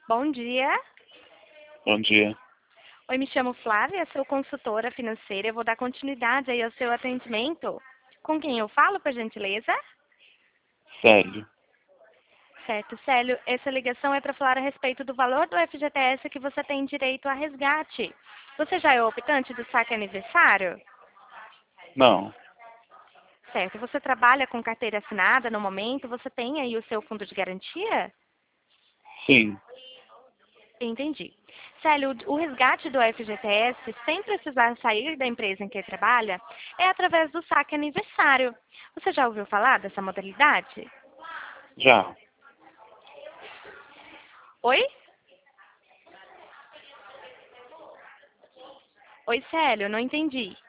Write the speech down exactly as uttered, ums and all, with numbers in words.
Bom dia. Bom dia. Oi, me chamo Flávia, sou consultora financeira. Eu vou dar continuidade aí ao seu atendimento. Com quem eu falo, por gentileza? Célio. Certo, Célio, essa ligação é para falar a respeito do valor do F G T S que você tem direito a resgate. Você já é optante do saque aniversário? Não. Certo, você trabalha com carteira assinada no momento? Você tem aí o seu fundo de garantia? Sim. Entendi. Célio, o resgate do F G T S, sem precisar sair da empresa em que trabalha, é através do saque aniversário. Você já ouviu falar dessa modalidade? Já. Oi? Oi, Célio, não entendi.